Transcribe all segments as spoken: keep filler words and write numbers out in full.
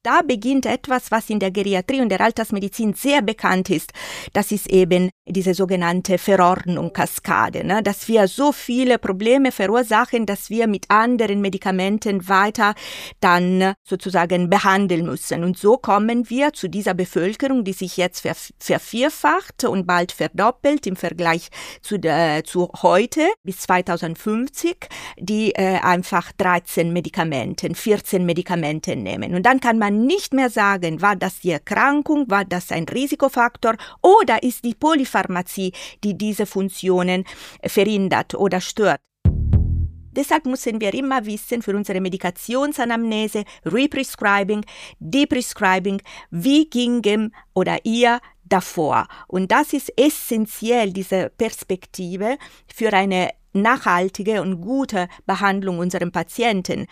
da beginnt etwas, was in der Geriatrie und der Altersmedizin sehr bekannt ist. Das ist eben diese sogenannte Verordnung-Kaskade, ne? Dass wir so viele Probleme verursachen, dass wir mit anderen Medikamenten weiter dann sozusagen behandeln müssen. Und so kommen wir zu dieser Bevölkerung, die sich jetzt ver- vervierfacht und bald verdoppelt im Vergleich zu, der, zu heute bis zweitausendfünfzig, die äh, einfach dreizehn Medikamenten, vierzehn Medikamenten nehmen. Und dann kann man nicht mehr sagen, war das die Erkrankung, war das ein Risikofaktor oder ist die Polypharmazie, die diese Funktionen verhindert oder stört. Deshalb müssen wir immer wissen, für unsere Medikationsanamnese, Represcribing, Deprescribing, wie gingem oder ihr davor. Und das ist essentiell, diese Perspektive für eine nachhaltige und gute Behandlung unserer Patienten.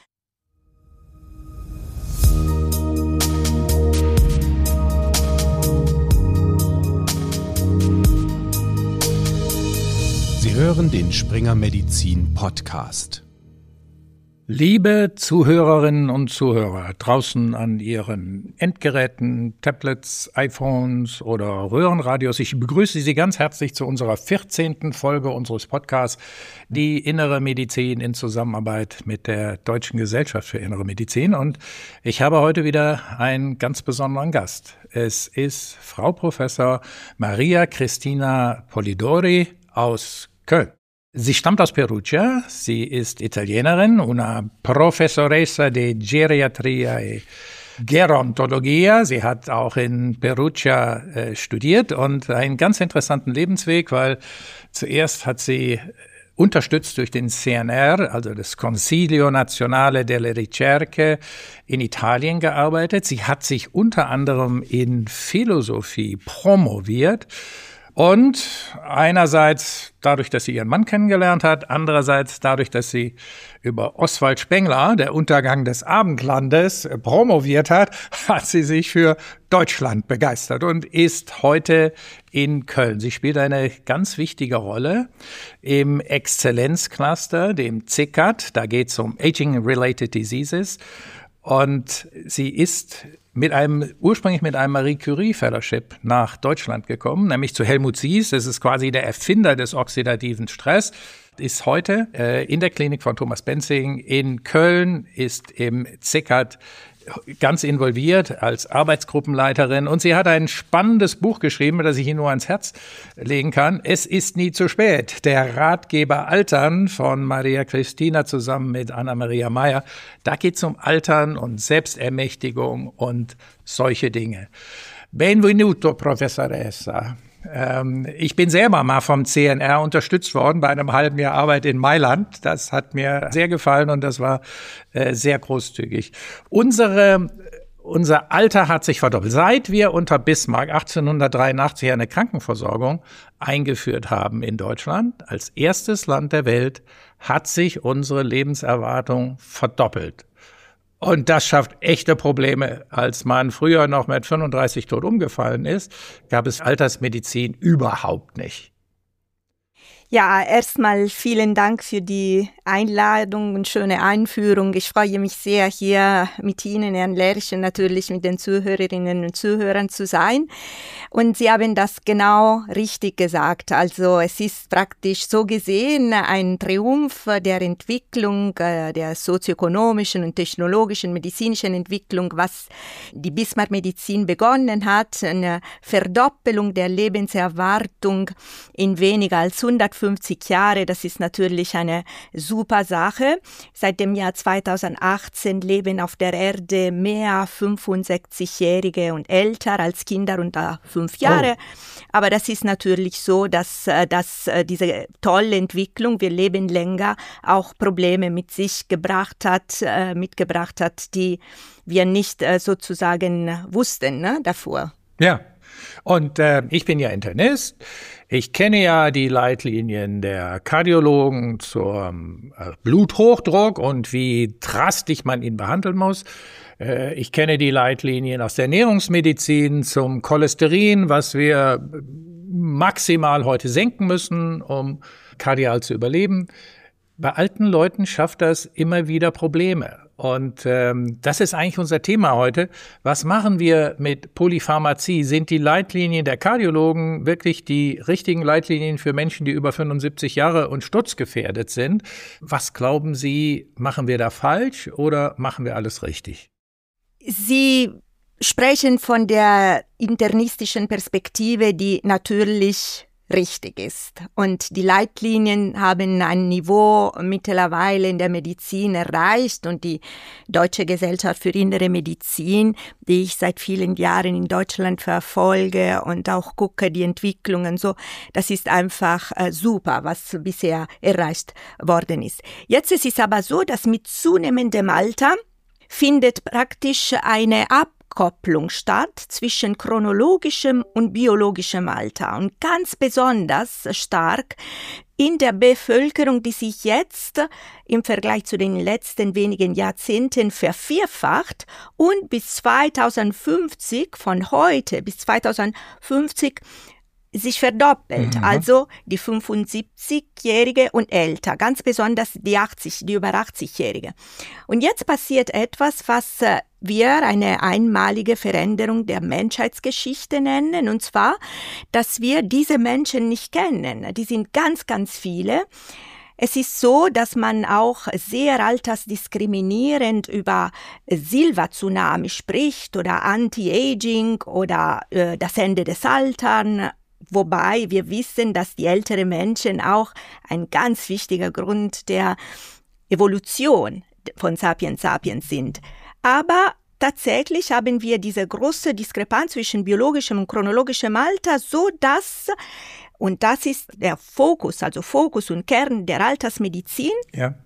Sie hören den Springer Medizin Podcast. Liebe Zuhörerinnen und Zuhörer draußen an Ihren Endgeräten, Tablets, iPhones oder Röhrenradios, ich begrüße Sie ganz herzlich zu unserer vierzehnten Folge unseres Podcasts Die Innere Medizin in Zusammenarbeit mit der Deutschen Gesellschaft für Innere Medizin. Und ich habe heute wieder einen ganz besonderen Gast. Es ist Frau Professor Maria Cristina Polidori aus Köln. Sie stammt aus Perugia, sie ist Italienerin, una professoressa de geriatria e gerontologia. Sie hat auch in Perugia äh, studiert und einen ganz interessanten Lebensweg, weil zuerst hat sie unterstützt durch den C N R, also das Consiglio Nazionale delle Ricerche, in Italien gearbeitet. Sie hat sich unter anderem in Philosophie promoviert. Und einerseits dadurch, dass sie ihren Mann kennengelernt hat, andererseits dadurch, dass sie über Oswald Spengler, der Untergang des Abendlandes, promoviert hat, hat sie sich für Deutschland begeistert und ist heute in Köln. Sie spielt eine ganz wichtige Rolle im Exzellenzcluster, dem C I C A T. Da geht es um Aging-Related Diseases. Und sie ist mit einem, ursprünglich mit einem Marie Curie Fellowship nach Deutschland gekommen, nämlich zu Helmut Sies. Das ist quasi der Erfinder des oxidativen Stress. Ist heute äh, in der Klinik von Thomas Benzing in Köln, ist im C I C A T ganz involviert als Arbeitsgruppenleiterin. Und sie hat ein spannendes Buch geschrieben, das ich Ihnen nur ans Herz legen kann. Es ist nie zu spät. Der Ratgeber Altern von Maria Cristina zusammen mit Anna-Maria Meyer. Da geht es um Altern und Selbstermächtigung und solche Dinge. Benvenuto, Professoressa. Ähm, ich bin selber mal vom C N R unterstützt worden bei einem halben Jahr Arbeit in Mailand. Das hat mir sehr gefallen und das war äh, sehr großzügig. Unsere, unser Alter hat sich verdoppelt. Seit wir unter Bismarck achtzehnhundertdreiundachtzig eine Krankenversorgung eingeführt haben in Deutschland, als erstes Land der Welt, hat sich unsere Lebenserwartung verdoppelt. Und das schafft echte Probleme. Als man früher noch mit fünfunddreißig tot umgefallen ist, gab es Altersmedizin überhaupt nicht. Ja, erstmal vielen Dank für die Einladung und schöne Einführung. Ich freue mich sehr, hier mit Ihnen, Herrn Lerch, und natürlich mit den Zuhörerinnen und Zuhörern zu sein. Und Sie haben das genau richtig gesagt. Also es ist praktisch so gesehen ein Triumph der Entwicklung, der sozioökonomischen und technologischen, medizinischen Entwicklung, was die Bismarck-Medizin begonnen hat. Eine Verdoppelung der Lebenserwartung in weniger als hundertfünfzig Jahre, das ist natürlich eine super Sache. Seit dem Jahr zweitausendachtzehn leben auf der Erde mehr fünfundsechzigjährige und älter als Kinder unter fünf Jahre. Oh. Aber das ist natürlich so, dass, dass diese tolle Entwicklung, wir leben länger, auch Probleme mit sich gebracht hat, mitgebracht hat, die wir nicht sozusagen wussten, ne, davor. Ja. Und äh, ich bin ja Internist. Ich kenne ja die Leitlinien der Kardiologen zum äh, Bluthochdruck und wie drastisch man ihn behandeln muss. Äh, ich kenne die Leitlinien aus der Ernährungsmedizin zum Cholesterin, was wir maximal heute senken müssen, um kardial zu überleben. Bei alten Leuten schafft das immer wieder Probleme. Und ähm, das ist eigentlich unser Thema heute. Was machen wir mit Polypharmazie? Sind die Leitlinien der Kardiologen wirklich die richtigen Leitlinien für Menschen, die über fünfundsiebzig Jahre und sturzgefährdet sind? Was glauben Sie, machen wir da falsch oder machen wir alles richtig? Sie sprechen von der internistischen Perspektive, die natürlich richtig ist. Und die Leitlinien haben ein Niveau mittlerweile in der Medizin erreicht und die Deutsche Gesellschaft für Innere Medizin, die ich seit vielen Jahren in Deutschland verfolge und auch gucke, die Entwicklungen so, das ist einfach äh, super, was bisher erreicht worden ist. Jetzt ist es aber so, dass mit zunehmendem Alter findet praktisch eine Abkopplung statt zwischen chronologischem und biologischem Alter und ganz besonders stark in der Bevölkerung, die sich jetzt im Vergleich zu den letzten wenigen Jahrzehnten vervierfacht und bis zweitausendfünfzig, von heute bis zweitausendfünfzig, sich verdoppelt, mhm. Also die fünfundsiebzigjährige und älter, ganz besonders die achtzig, die über achtzig-Jährige. Und jetzt passiert etwas, was wir eine einmalige Veränderung der Menschheitsgeschichte nennen, und zwar, dass wir diese Menschen nicht kennen. Die sind ganz, ganz viele. Es ist so, dass man auch sehr altersdiskriminierend über Silber-Tsunami spricht oder Anti-Aging oder äh, das Ende des Alterns. Wobei wir wissen, dass die älteren Menschen auch ein ganz wichtiger Grund der Evolution von Sapiens sapiens sind. Aber tatsächlich haben wir diese große Diskrepanz zwischen biologischem und chronologischem Alter, so dass, und das ist der Fokus, also Fokus und Kern der Altersmedizin, ja.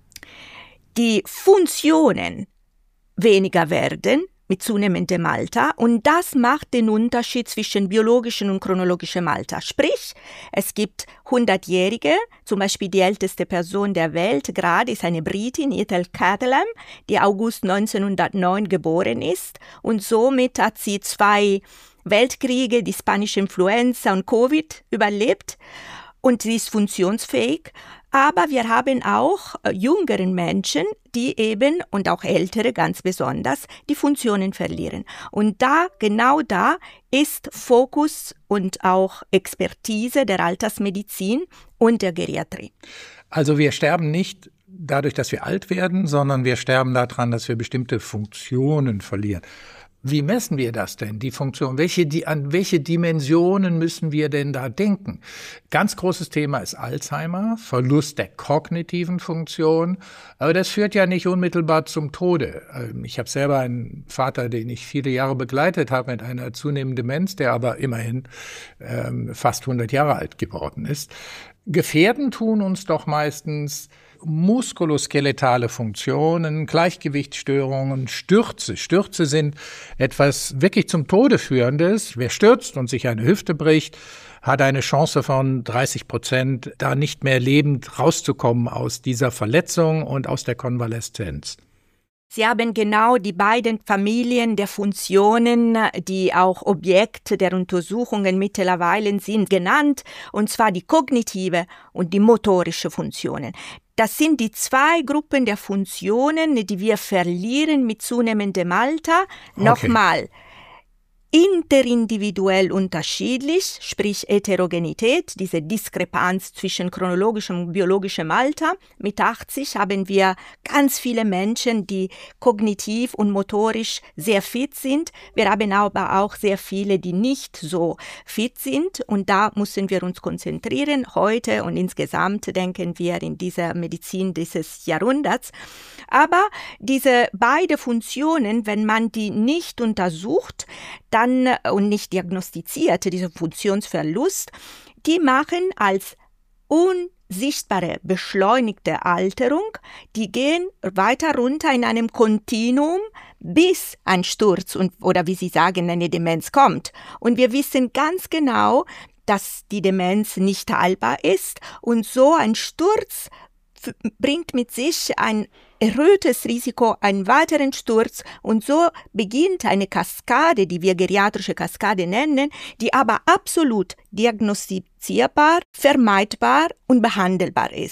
Die Funktionen weniger werden mit zunehmendem Alter, und das macht den Unterschied zwischen biologischem und chronologischem Alter. Sprich, es gibt hundertjährige, zum Beispiel die älteste Person der Welt gerade ist eine Britin, Ethel Catlem, die August neunzehnhundertneun geboren ist, und somit hat sie zwei Weltkriege, die spanische Influenza und Covid überlebt, und sie ist funktionsfähig. Aber wir haben auch äh, jüngeren Menschen, die eben, und auch ältere ganz besonders, die Funktionen verlieren. Und da, genau da, ist Fokus und auch Expertise der Altersmedizin und der Geriatrie. Also wir sterben nicht dadurch, dass wir alt werden, sondern wir sterben daran, dass wir bestimmte Funktionen verlieren. Wie messen wir das denn, die Funktion? Welche, die, an welche Dimensionen müssen wir denn da denken? Ganz großes Thema ist Alzheimer, Verlust der kognitiven Funktion. Aber das führt ja nicht unmittelbar zum Tode. Ich habe selber einen Vater, den ich viele Jahre begleitet habe mit einer zunehmenden Demenz, der aber immerhin ähm, fast hundert Jahre alt geworden ist. Gefährden tun uns doch meistens muskuloskeletale Funktionen, Gleichgewichtsstörungen, Stürze. Stürze sind etwas wirklich zum Tode führendes. Wer stürzt und sich eine Hüfte bricht, hat eine Chance von dreißig Prozent, da nicht mehr lebend rauszukommen aus dieser Verletzung und aus der Konvaleszenz. Sie haben genau die beiden Familien der Funktionen, die auch Objekt der Untersuchungen mittlerweile sind, genannt, und zwar die kognitive und die motorische Funktionen. Das sind die zwei Gruppen der Funktionen, die wir verlieren mit zunehmendem Alter. Okay. Nochmal, interindividuell unterschiedlich, sprich Heterogenität, diese Diskrepanz zwischen chronologischem und biologischem Alter. Mit achtzig haben wir ganz viele Menschen, die kognitiv und motorisch sehr fit sind. Wir haben aber auch sehr viele, die nicht so fit sind, und da müssen wir uns konzentrieren heute und insgesamt denken wir in dieser Medizin dieses Jahrhunderts. Aber diese beiden Funktionen, wenn man die nicht untersucht, dann und nicht diagnostiziert, dieser Funktionsverlust, die machen als unsichtbare beschleunigte Alterung, die gehen weiter runter in einem Kontinuum, bis ein Sturz und, oder wie Sie sagen, eine Demenz kommt. Und wir wissen ganz genau, dass die Demenz nicht heilbar ist, und so ein Sturz f- bringt mit sich ein erhöhtes Risiko, einen weiteren Sturz, und so beginnt eine Kaskade, die wir geriatrische Kaskade nennen, die aber absolut diagnostizierbar, vermeidbar und behandelbar ist.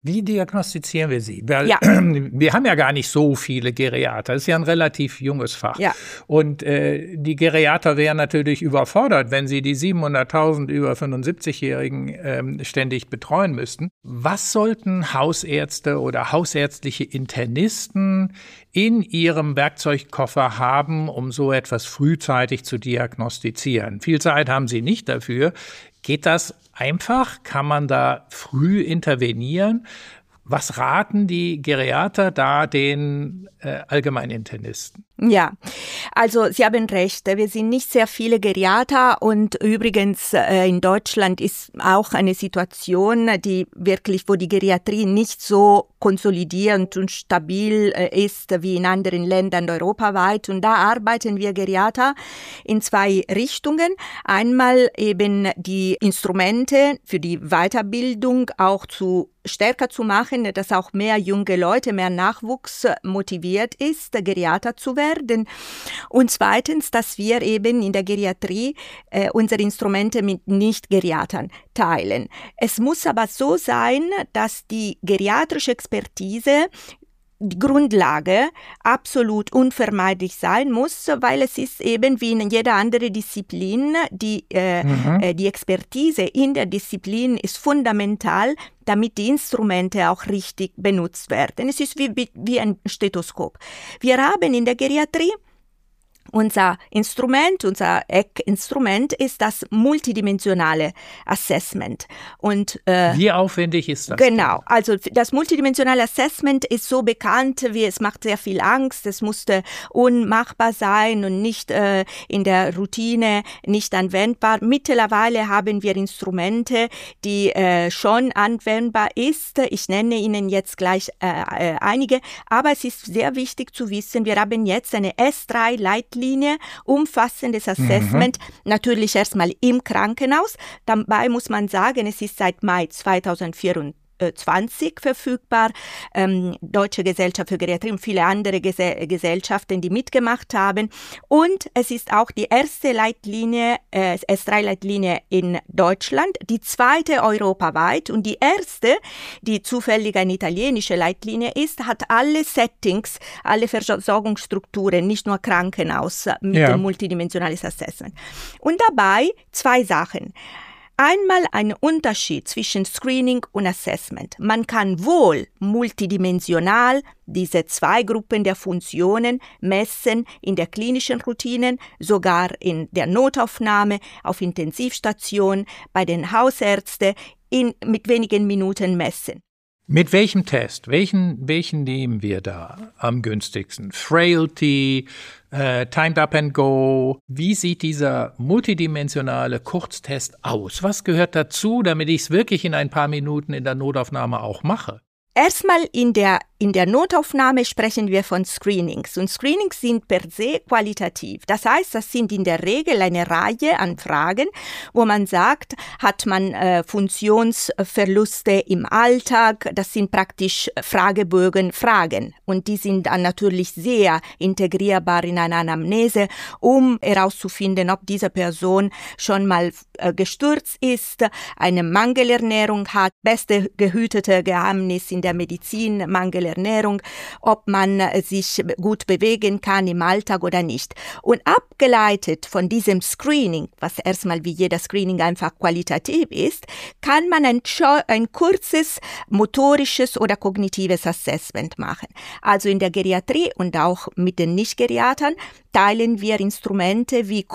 Wie diagnostizieren wir sie? Weil ja. wir haben ja gar nicht so viele Geriater. Das ist ja ein relativ junges Fach. Ja. Und äh, die Geriater wären natürlich überfordert, wenn sie die siebenhunderttausend über fünfundsiebzigjährigen ähm, ständig betreuen müssten. Was sollten Hausärzte oder hausärztliche Internisten in ihrem Werkzeugkoffer haben, um so etwas frühzeitig zu diagnostizieren? Viel Zeit haben sie nicht dafür. Geht das einfach? Kann man da früh intervenieren? Was raten die Geriater da den äh, Allgemeininternisten? Ja, also Sie haben recht, wir sind nicht sehr viele Geriater und übrigens äh, in Deutschland ist auch eine Situation, die wirklich, wo die Geriatrie nicht so konsolidierend und stabil äh, ist wie in anderen Ländern europaweit, und da arbeiten wir Geriater in zwei Richtungen. Einmal eben die Instrumente für die Weiterbildung auch zu stärker zu machen, dass auch mehr junge Leute, mehr Nachwuchs motiviert ist, Geriater zu werden. Und zweitens, dass wir eben in der Geriatrie äh, unsere Instrumente mit Nicht-Geriatern teilen. Es muss aber so sein, dass die geriatrische Expertise die Grundlage absolut unvermeidlich sein muss, weil es ist eben wie in jeder anderen Disziplin, die, äh, mhm. äh, die Expertise in der Disziplin ist fundamental, damit die Instrumente auch richtig benutzt werden. Es ist wie, wie ein Stethoskop. Wir haben in der Geriatrie unser Instrument, unser Eckinstrument ist das multidimensionale Assessment. Und, äh, wie aufwendig ist das? Genau, also das multidimensionale Assessment ist so bekannt, wie es macht sehr viel Angst, es musste unmachbar sein und nicht äh, in der Routine, nicht anwendbar. Mittlerweile haben wir Instrumente, die äh, schon anwendbar ist. Ich nenne Ihnen jetzt gleich äh, äh, einige, aber es ist sehr wichtig zu wissen, wir haben jetzt eine S drei Leitlinie, umfassendes Assessment, mhm. natürlich erstmal im Krankenhaus. Dabei muss man sagen, es ist seit Mai zweitausendvierundzwanzig verfügbar. Ähm, Deutsche Gesellschaft für Geriatrie und viele andere Gese- Gesellschaften, die mitgemacht haben. Und es ist auch die erste Leitlinie, äh, S drei Leitlinie in Deutschland, die zweite europaweit und die erste, die zufällig eine italienische Leitlinie ist, hat alle Settings, alle Versorgungsstrukturen, nicht nur Krankenhaus mit ja. dem multidimensionales Assessment. Und dabei zwei Sachen. Einmal ein Unterschied zwischen Screening und Assessment. Man kann wohl multidimensional diese zwei Gruppen der Funktionen messen in der klinischen Routinen, sogar in der Notaufnahme, auf Intensivstation, bei den Hausärzten, in, mit wenigen Minuten messen. Mit welchem Test? Welchen, welchen nehmen wir da am günstigsten? Frailty, äh, Timed Up and Go. Wie sieht dieser multidimensionale Kurztest aus? Was gehört dazu, damit ich es wirklich in ein paar Minuten in der Notaufnahme auch mache? Erstmal in der, in der Notaufnahme sprechen wir von Screenings. Und Screenings sind per se qualitativ. Das heißt, das sind in der Regel eine Reihe an Fragen, wo man sagt, hat man äh, Funktionsverluste im Alltag? Das sind praktisch Fragebögen, Fragen. Und die sind dann natürlich sehr integrierbar in eine Anamnese, um herauszufinden, ob diese Person schon mal äh, gestürzt ist, eine Mangelernährung hat, beste gehütete Geheimnis in der Medizin, Mangelernährung, ob man sich gut bewegen kann im Alltag oder nicht. Und abgeleitet von diesem Screening, was erstmal wie jeder Screening einfach qualitativ ist, kann man ein, ein kurzes motorisches oder kognitives Assessment machen. Also in der Geriatrie und auch mit den Nicht-Geriatern teilen wir Instrumente wie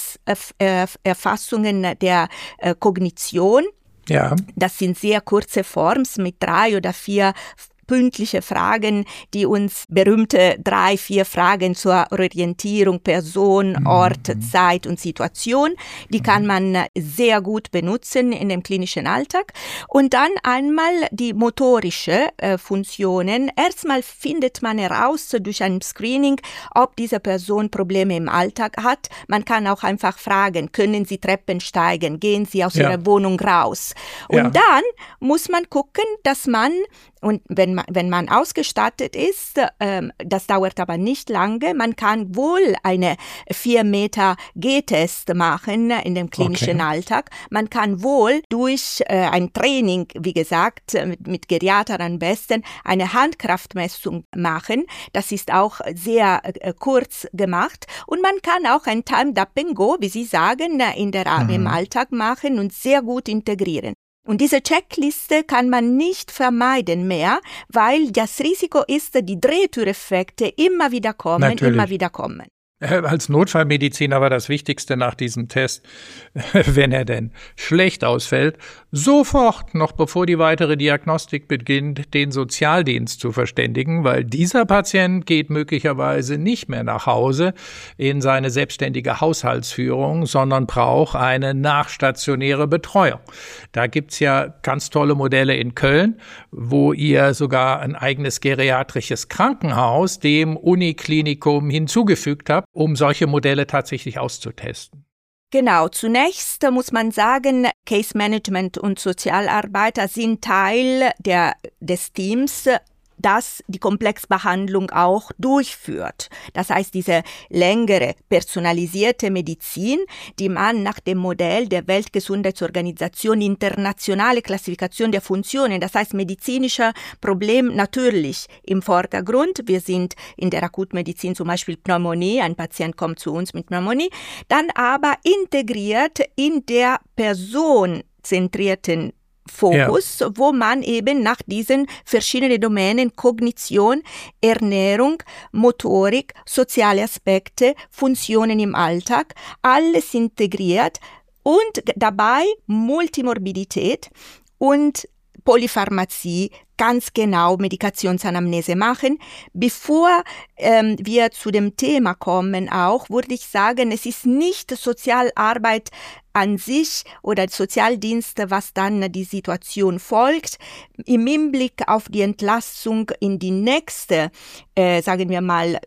Kurzerfassungen der äh, Kognition. Ja. Das sind sehr kurze Forms mit drei oder vier pünktliche Fragen, die uns berühmte drei, vier Fragen zur Orientierung, Person, Ort, mhm. Zeit und Situation, die kann man sehr gut benutzen in dem klinischen Alltag. Und dann einmal die motorische äh, Funktionen. Erstmal findet man heraus durch ein Screening, ob diese Person Probleme im Alltag hat. Man kann auch einfach fragen, können Sie Treppen steigen, gehen Sie aus ja. Ihrer Wohnung raus? Und ja. dann muss man gucken, dass man Und wenn man, wenn man ausgestattet ist, ähm, das dauert aber nicht lange, man kann wohl eine vier Meter G-Test machen in dem klinischen okay. Alltag. Man kann wohl durch äh, ein Training, wie gesagt, mit, mit Geriater am besten, eine Handkraftmessung machen. Das ist auch sehr äh, kurz gemacht. Und man kann auch ein Timed Up and Go, wie Sie sagen, in der, mhm. im Alltag machen und sehr gut integrieren. Und diese Checkliste kann man nicht vermeiden mehr, weil das Risiko ist, die Drehtüreffekte immer wieder kommen, Natürlich. immer wieder kommen. Als Notfallmediziner war das Wichtigste nach diesem Test, wenn er denn schlecht ausfällt, sofort, noch bevor die weitere Diagnostik beginnt, den Sozialdienst zu verständigen, weil dieser Patient geht möglicherweise nicht mehr nach Hause in seine selbstständige Haushaltsführung, sondern braucht eine nachstationäre Betreuung. Da gibt's ja ganz tolle Modelle in Köln, wo ihr sogar ein eigenes geriatrisches Krankenhaus dem Uniklinikum hinzugefügt habt, um solche Modelle tatsächlich auszutesten. Genau, zunächst muss man sagen, Case Management und Sozialarbeiter sind Teil der, des Teams, das die Komplexbehandlung auch durchführt. Das heißt, diese längere personalisierte Medizin, die man nach dem Modell der Weltgesundheitsorganisation internationale Klassifikation der Funktionen, das heißt medizinischer Problem natürlich im Vordergrund. Wir sind in der Akutmedizin zum Beispiel Pneumonie, ein Patient kommt zu uns mit Pneumonie, dann aber integriert in der personenzentrierten Fokus, ja. wo man eben nach diesen verschiedenen Domänen Kognition, Ernährung, Motorik, soziale Aspekte, Funktionen im Alltag, alles integriert und dabei Multimorbidität und Polypharmazie, ganz genau Medikationsanamnese machen. Bevor ähm, wir zu dem Thema kommen auch, würde ich sagen, es ist nicht Sozialarbeit an sich oder Sozialdienste, was dann die Situation folgt. Im Hinblick auf die Entlastung in die nächste, äh, sagen wir mal,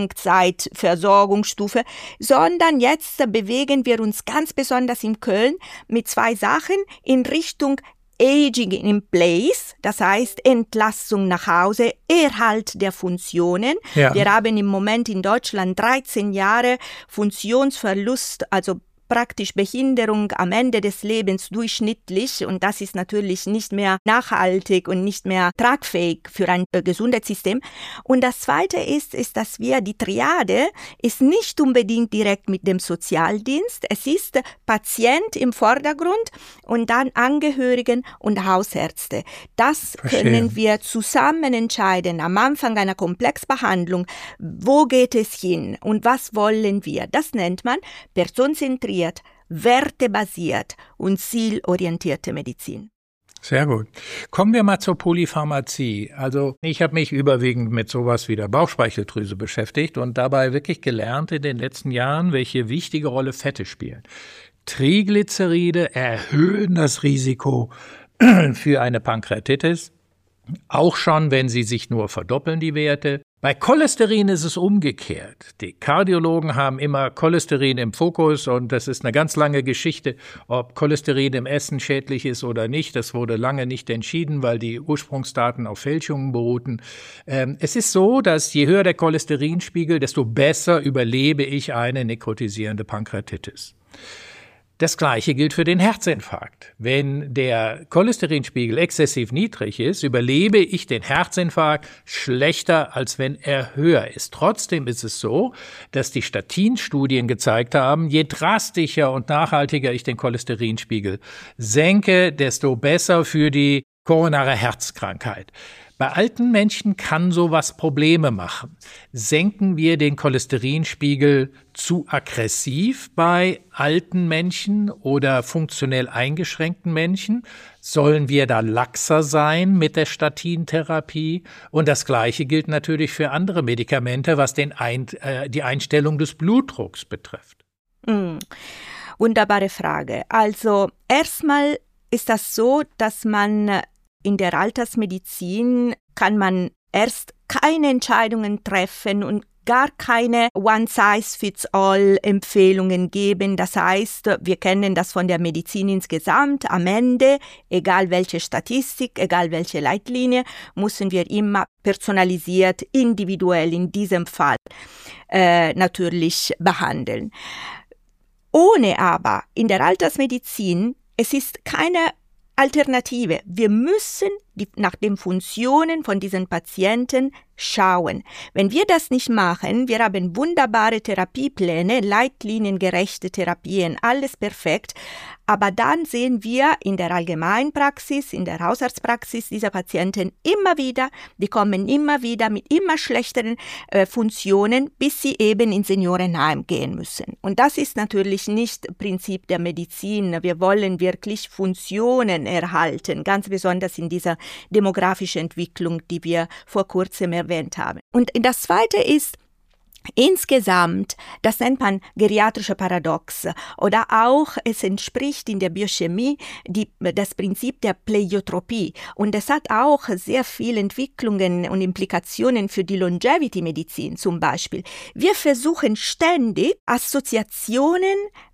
Langzeitversorgungsstufe, sondern jetzt bewegen wir uns ganz besonders in Köln mit zwei Sachen in Richtung Aging in place, das heißt Entlassung nach Hause, Erhalt der Funktionen. Ja. Wir haben im Moment in Deutschland dreizehn Jahre Funktionsverlust, also praktisch Behinderung am Ende des Lebens durchschnittlich, und das ist natürlich nicht mehr nachhaltig und nicht mehr tragfähig für ein äh, Gesundheitssystem. Und das Zweite ist, ist, dass wir die Triade ist nicht unbedingt direkt mit dem Sozialdienst, es ist Patient im Vordergrund und dann Angehörigen und Hausärzte. Das Verstehe. Können wir zusammen entscheiden am Anfang einer Komplexbehandlung, wo geht es hin und was wollen wir. Das nennt man personenzentriert, wertebasiert und zielorientierte Medizin. Sehr gut. Kommen wir mal zur Polypharmazie. Also ich habe mich überwiegend mit sowas wie der Bauchspeicheldrüse beschäftigt und dabei wirklich gelernt in den letzten Jahren, welche wichtige Rolle Fette spielen. Triglyceride erhöhen das Risiko für eine Pankreatitis, auch schon, wenn sie sich nur verdoppeln, die Werte. Bei Cholesterin ist es umgekehrt. Die Kardiologen haben immer Cholesterin im Fokus und das ist eine ganz lange Geschichte, ob Cholesterin im Essen schädlich ist oder nicht. Das wurde lange nicht entschieden, weil die Ursprungsdaten auf Fälschungen beruhten. Ähm, es ist so, dass je höher der Cholesterinspiegel, desto besser überlebe ich eine nekrotisierende Pankreatitis. Das Gleiche gilt für den Herzinfarkt. Wenn der Cholesterinspiegel exzessiv niedrig ist, überlebe ich den Herzinfarkt schlechter, als wenn er höher ist. Trotzdem ist es so, dass die Statinstudien gezeigt haben, je drastischer und nachhaltiger ich den Cholesterinspiegel senke, desto besser für die koronare Herzkrankheit. Bei alten Menschen kann sowas Probleme machen. Senken wir den Cholesterinspiegel zu aggressiv bei alten Menschen oder funktionell eingeschränkten Menschen? Sollen wir da laxer sein mit der Statintherapie? Und das Gleiche gilt natürlich für andere Medikamente, was den Ein- äh, die Einstellung des Blutdrucks betrifft. Mm. Wunderbare Frage. Also erstmal ist das so, dass man in der Altersmedizin kann man erst keine Entscheidungen treffen und gar keine One-Size-Fits-All-Empfehlungen geben. Das heißt, wir kennen das von der Medizin insgesamt. Am Ende, egal welche Statistik, egal welche Leitlinie, müssen wir immer personalisiert, individuell in diesem Fall äh, natürlich behandeln. Ohne aber in der Altersmedizin, es ist keine Alternative. Wir müssen die, nach den Funktionen von diesen Patienten schauen. Wenn wir das nicht machen, wir haben wunderbare Therapiepläne, leitliniengerechte Therapien, alles perfekt, aber dann sehen wir in der Allgemeinpraxis, in der Hausarztpraxis diese Patienten immer wieder, die kommen immer wieder mit immer schlechteren äh, Funktionen, bis sie eben ins Seniorenheim gehen müssen. Und das ist natürlich nicht Prinzip der Medizin. Wir wollen wirklich Funktionen erhalten, ganz besonders in dieser demografischen Entwicklung, die wir vor kurzem erwähnt haben. Und das Zweite ist, insgesamt, das nennt man geriatrische Paradox oder auch es entspricht in der Biochemie die, das Prinzip der Pleiotropie und es hat auch sehr viele Entwicklungen und Implikationen für die Longevity-Medizin zum Beispiel. Wir versuchen ständig Assoziationen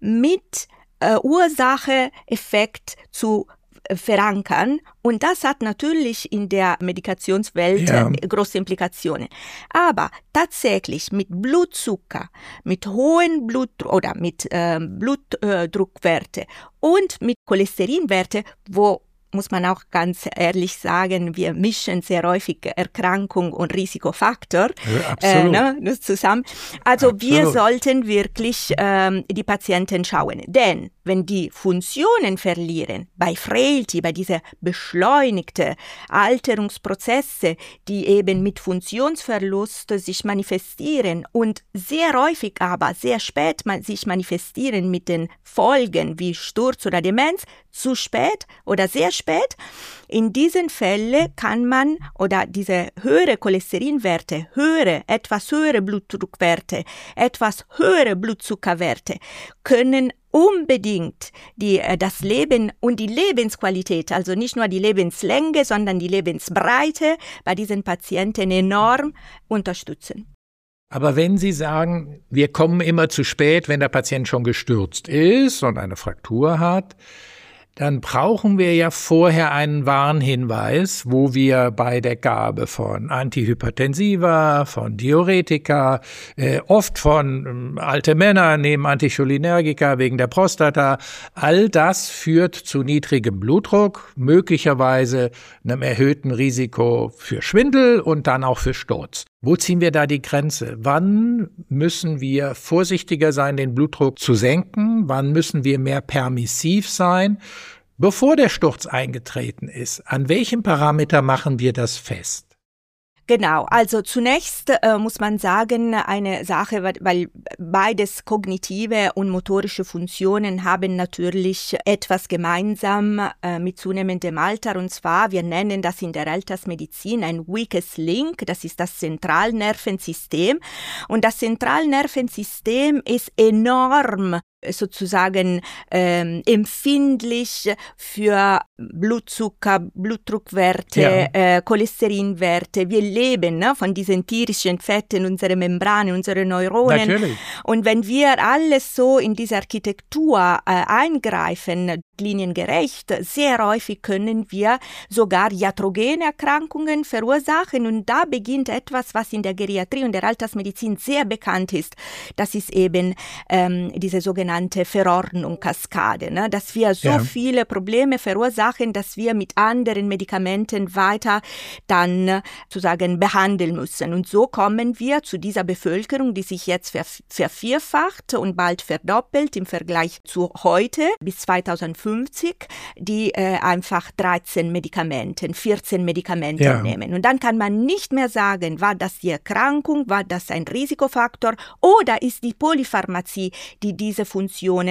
mit äh, Ursache-Effekt zu verankern und das hat natürlich in der Medikationswelt ja. große Implikationen. Aber tatsächlich mit Blutzucker, mit hohen Blut oder mit äh, Blutdruckwerte und mit Cholesterinwerte, wo muss man auch ganz ehrlich sagen, wir mischen sehr häufig Erkrankung und Risikofaktor ja, äh, ne, zusammen. Also absolut. Wir sollten wirklich ähm, die Patienten schauen. Denn wenn die Funktionen verlieren, bei Frailty, bei dieser beschleunigten Alterungsprozesse, die eben mit Funktionsverlust sich manifestieren und sehr häufig aber sehr spät man, sich manifestieren mit den Folgen wie Sturz oder Demenz, zu spät oder sehr spät. In diesen Fällen kann man oder diese höhere Cholesterinwerte, höhere, etwas höhere Blutdruckwerte, etwas höhere Blutzuckerwerte können unbedingt die, das Leben und die Lebensqualität, also nicht nur die Lebenslänge, sondern die Lebensbreite bei diesen Patienten enorm unterstützen. Aber wenn Sie sagen, wir kommen immer zu spät, wenn der Patient schon gestürzt ist und eine Fraktur hat, dann brauchen wir ja vorher einen Warnhinweis, wo wir bei der Gabe von Antihypertensiva, von Diuretika, äh, oft von äh, alte Männer nehmen Anticholinergika wegen der Prostata, all das führt zu niedrigem Blutdruck, möglicherweise einem erhöhten Risiko für Schwindel und dann auch für Sturz. Wo ziehen wir da die Grenze? Wann müssen wir vorsichtiger sein, den Blutdruck zu senken? Wann müssen wir mehr permissiv sein, bevor der Sturz eingetreten ist? An welchem Parameter machen wir das fest? Genau, also zunächst äh, muss man sagen, eine Sache, weil beides kognitive und motorische Funktionen haben natürlich etwas gemeinsam äh, mit zunehmendem Alter, und zwar, wir nennen das in der Altersmedizin ein weakest link, das ist das Zentralnervensystem, und das Zentralnervensystem ist enorm sozusagen ähm, empfindlich für Blutzucker, Blutdruckwerte, ja. äh, Cholesterinwerte. Wir leben ne, von diesen tierischen Fetten, unsere Membranen, unsere Neuronen. Natürlich. Und wenn wir alles so in diese Architektur äh, eingreifen, liniengerecht, sehr häufig können wir sogar iatrogene Erkrankungen verursachen. Und da beginnt etwas, was in der Geriatrie und der Altersmedizin sehr bekannt ist. Das ist eben ähm, diese sogenannte Verordnung-Kaskade, ne? Dass wir so ja. viele Probleme verursachen, dass wir mit anderen Medikamenten weiter dann äh, sozusagen behandeln müssen. Und so kommen wir zu dieser Bevölkerung, die sich jetzt ver- vervierfacht und bald verdoppelt im Vergleich zu heute bis zweitausendfünfzig, die äh, einfach dreizehn Medikamenten, vierzehn Medikamente ja. nehmen. Und dann kann man nicht mehr sagen, war das die Erkrankung, war das ein Risikofaktor oder ist die Polypharmazie, die diese Funktionen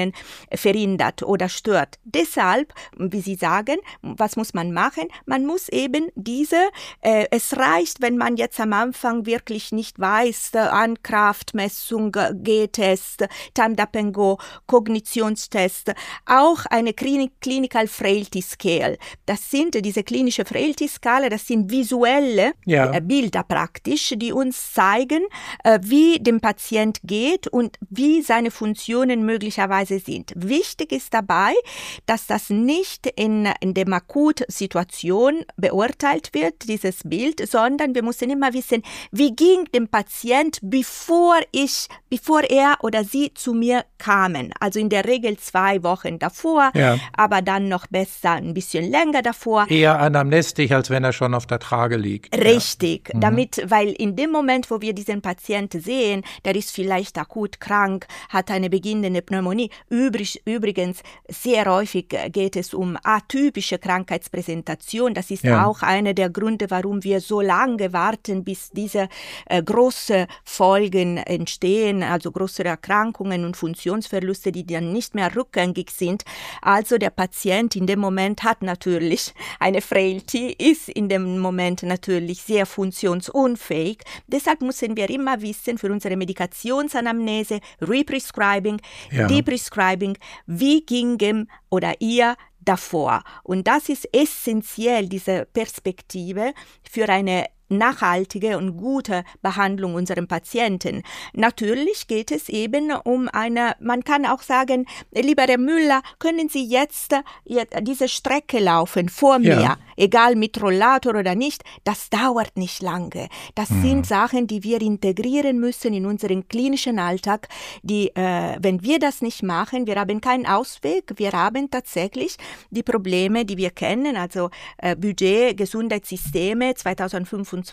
verhindert oder stört. Deshalb, wie Sie sagen, was muss man machen? Man muss eben diese, äh, es reicht, wenn man jetzt am Anfang wirklich nicht weiß, äh, an Kraftmessung, G G-Test, Timed Up and Go, Kognitionstest, auch eine Clinical Frailty Scale. Das sind diese klinische Frailty Skala, das sind visuelle ja. Bilder praktisch, die uns zeigen, wie dem Patient geht und wie seine Funktionen möglicherweise sind. Wichtig ist dabei, dass das nicht in, in der Akutsituation beurteilt wird, dieses Bild, sondern wir müssen immer wissen, wie ging dem Patient, bevor ich, bevor er oder sie zu mir kamen. Also in der Regel zwei Wochen davor, ja. aber dann noch besser ein bisschen länger davor. Eher anamnestisch, als wenn er schon auf der Trage liegt. Richtig, ja. damit, mhm. weil in dem Moment, wo wir diesen Patienten sehen, der ist vielleicht akut krank, hat eine beginnende Pneumonie. Übrig, übrigens, sehr häufig geht es um atypische Krankheitspräsentation. Das ist ja. auch einer der Gründe, warum wir so lange warten, bis diese äh, große Folgen entstehen, also größere Erkrankungen und Funktionsverluste, die dann nicht mehr rückgängig sind. Also der Patient in dem Moment hat natürlich eine Frailty, ist in dem Moment natürlich sehr funktionsunfähig. Deshalb müssen wir immer wissen, für unsere Medikationsanamnese, Represcribing, ja. Deprescribing, wie ging ihm oder ihr davor. Und das ist essentiell, diese Perspektive für eine nachhaltige und gute Behandlung unserer Patienten. Natürlich geht es eben um eine, man kann auch sagen, lieber Herr Müller, können Sie jetzt diese Strecke laufen vor mir, ja. egal mit Rollator oder nicht, das dauert nicht lange. Das mhm. sind Sachen, die wir integrieren müssen in unseren klinischen Alltag, die, äh, wenn wir das nicht machen, wir haben keinen Ausweg, wir haben tatsächlich die Probleme, die wir kennen, also äh, Budget, Gesundheitssysteme zweitausendfünfundzwanzig.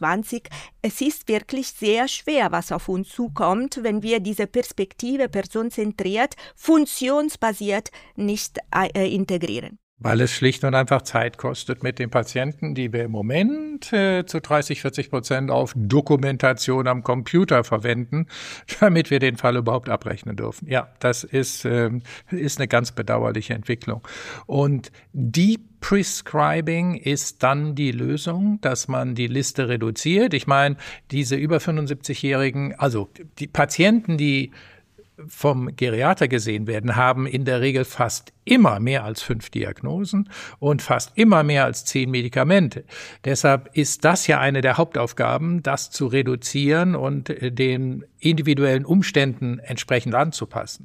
Es ist wirklich sehr schwer, was auf uns zukommt, wenn wir diese Perspektive personenzentriert, funktionsbasiert nicht äh, integrieren. Weil es schlicht und einfach Zeit kostet mit den Patienten, die wir im Moment äh, zu dreißig, vierzig Prozent auf Dokumentation am Computer verwenden, damit wir den Fall überhaupt abrechnen dürfen. Ja, das ist, äh, ist eine ganz bedauerliche Entwicklung. Und die Prescribing ist dann die Lösung, dass man die Liste reduziert. Ich meine, diese über fünfundsiebzigjährigen, also die Patienten, die vom Geriater gesehen werden, haben in der Regel fast immer mehr als fünf Diagnosen und fast immer mehr als zehn Medikamente. Deshalb ist das ja eine der Hauptaufgaben, das zu reduzieren und den individuellen Umständen entsprechend anzupassen.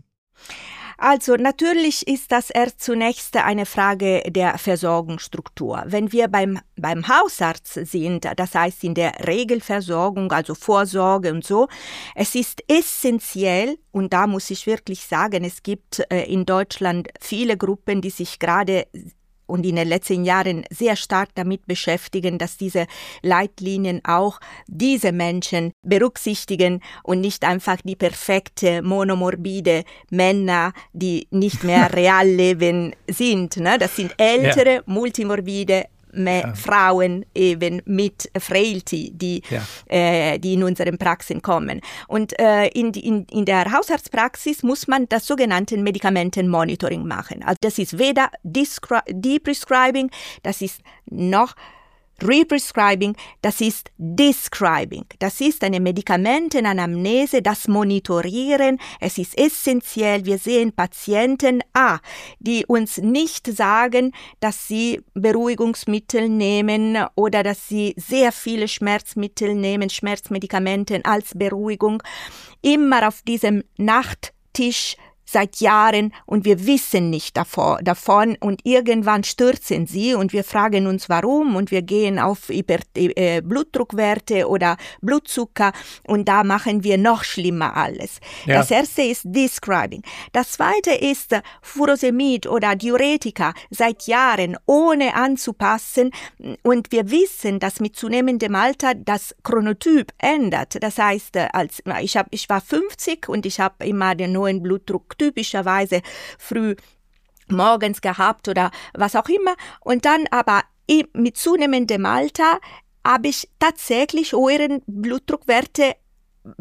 Also natürlich ist das erst zunächst eine Frage der Versorgungsstruktur. Wenn wir beim, beim Hausarzt sind, das heißt in der Regelversorgung, also Vorsorge und so, es ist essentiell, und da muss ich wirklich sagen, es gibt äh, in Deutschland viele Gruppen, die sich gerade und in den letzten Jahren sehr stark damit beschäftigen, dass diese Leitlinien auch diese Menschen berücksichtigen und nicht einfach die perfekte, monomorbide Männer, die nicht mehr real leben sind. Ne? Das sind ältere, ja. multimorbide Ja. Frauen eben mit Frailty, die, ja. äh, die in unseren Praxen kommen. Und äh, in, in, in der Hausarztpraxis muss man das sogenannte Medikamentenmonitoring machen. Also das ist weder Deprescribing, das ist noch Represcribing, das ist Describing. Das ist eine Medikamentenanamnese, das Monitorieren. Es ist essentiell. Wir sehen Patienten, ah, die uns nicht sagen, dass sie Beruhigungsmittel nehmen oder dass sie sehr viele Schmerzmittel nehmen, Schmerzmedikamenten als Beruhigung. Immer auf diesem Nachttisch seit Jahren und wir wissen nicht davon und irgendwann stürzen sie und wir fragen uns warum und wir gehen auf Hyper- äh, Blutdruckwerte oder Blutzucker und da machen wir noch schlimmer alles. Ja. Das erste ist Describing. Das zweite ist Furosemid oder Diuretika seit Jahren ohne anzupassen und wir wissen, dass mit zunehmendem Alter das Chronotyp ändert. Das heißt, als ich, hab, ich war fünfzig und ich habe immer den hohen Blutdruck typischerweise früh morgens gehabt oder was auch immer. Und dann aber mit zunehmendem Alter habe ich tatsächlich höheren Blutdruckwerte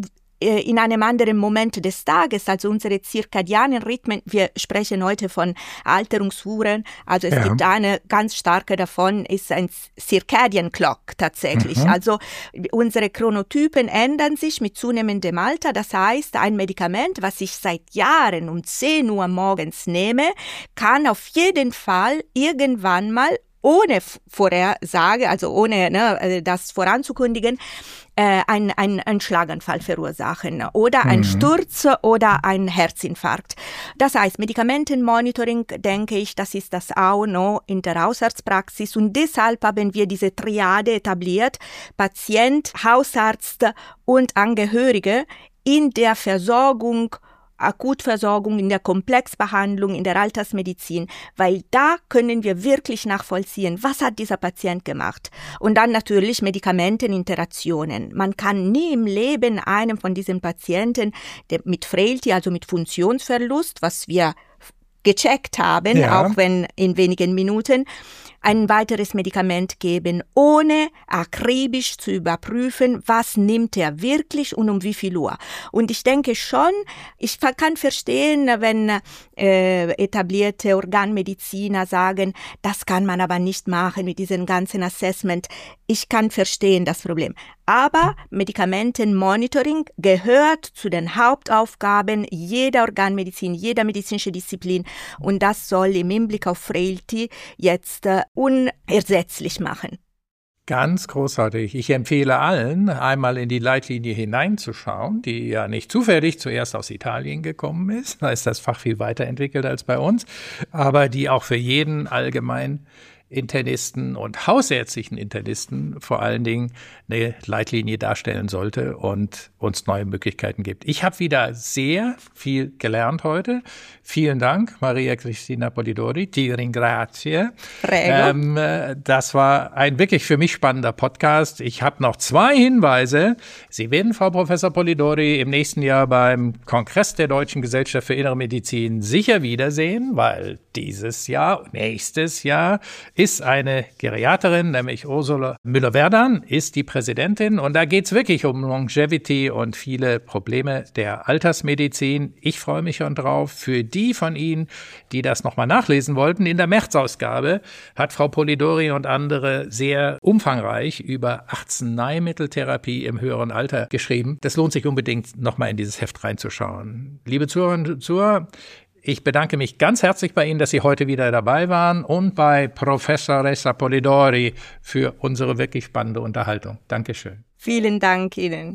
in einem anderen Moment des Tages, also unsere zirkadianen Rhythmen, wir sprechen heute von Alterungsuhren, also es ja. gibt eine ganz starke davon, ist ein Circadian Clock tatsächlich. Mhm. Also unsere Chronotypen ändern sich mit zunehmendem Alter, das heißt, ein Medikament, was ich seit Jahren um zehn Uhr morgens nehme, kann auf jeden Fall irgendwann mal ohne Vorhersage, also ohne ne, das voranzukündigen, äh, ein, ein, ein Schlaganfall verursachen oder ein mhm. Sturz oder ein Herzinfarkt. Das heißt, Medikamentenmonitoring, denke ich, das ist das A und O in der Hausarztpraxis und deshalb haben wir diese Triade etabliert, Patient, Hausarzt und Angehörige in der Versorgung, Akutversorgung, in der Komplexbehandlung, in der Altersmedizin, weil da können wir wirklich nachvollziehen, was hat dieser Patient gemacht. Und dann natürlich Medikamenteninteraktionen. Man kann nie im Leben einem von diesen Patienten der mit Frailty, also mit Funktionsverlust, was wir gecheckt haben, ja. auch wenn in wenigen Minuten, ein weiteres Medikament geben, ohne akribisch zu überprüfen, was nimmt er wirklich und um wie viel Uhr. Und ich denke schon, ich kann verstehen, wenn äh, etablierte Organmediziner sagen, das kann man aber nicht machen mit diesem ganzen Assessment. Ich kann verstehen das Problem. Aber Medikamentenmonitoring gehört zu den Hauptaufgaben jeder Organmedizin, jeder medizinischen Disziplin. Und das soll im Hinblick auf Frailty jetzt äh, unersetzlich machen. Ganz großartig. Ich empfehle allen, einmal in die Leitlinie hineinzuschauen, die ja nicht zufällig zuerst aus Italien gekommen ist. Da ist das Fach viel weiterentwickelt als bei uns, aber die auch für jeden allgemein Internisten und hausärztlichen Internisten vor allen Dingen eine Leitlinie darstellen sollte und uns neue Möglichkeiten gibt. Ich habe wieder sehr viel gelernt heute. Vielen Dank, Maria Cristina Polidori. Ti ringrazio. Ähm, das war ein wirklich für mich spannender Podcast. Ich habe noch zwei Hinweise. Sie werden, Frau Professor Polidori, im nächsten Jahr beim Kongress der Deutschen Gesellschaft für Innere Medizin sicher wiedersehen, weil dieses Jahr, nächstes Jahr, ist eine Geriaterin, nämlich Ursula Müller-Werdan, ist die Präsidentin. Und da geht es wirklich um Longevity und viele Probleme der Altersmedizin. Ich freue mich schon drauf. Für die von Ihnen, die das nochmal nachlesen wollten, in der März-Ausgabe hat Frau Polidori und andere sehr umfangreich über Arzneimitteltherapie im höheren Alter geschrieben. Das lohnt sich unbedingt, nochmal in dieses Heft reinzuschauen. Liebe Zuhörerinnen und Zuhörer, ich bedanke mich ganz herzlich bei Ihnen, dass Sie heute wieder dabei waren und bei Professoressa Polidori für unsere wirklich spannende Unterhaltung. Dankeschön. Vielen Dank Ihnen.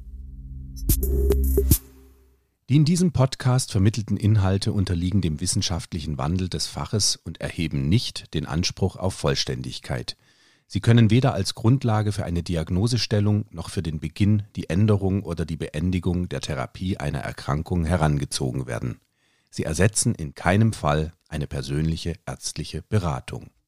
Die in diesem Podcast vermittelten Inhalte unterliegen dem wissenschaftlichen Wandel des Faches und erheben nicht den Anspruch auf Vollständigkeit. Sie können weder als Grundlage für eine Diagnosestellung noch für den Beginn, die Änderung oder die Beendigung der Therapie einer Erkrankung herangezogen werden. Sie ersetzen in keinem Fall eine persönliche ärztliche Beratung.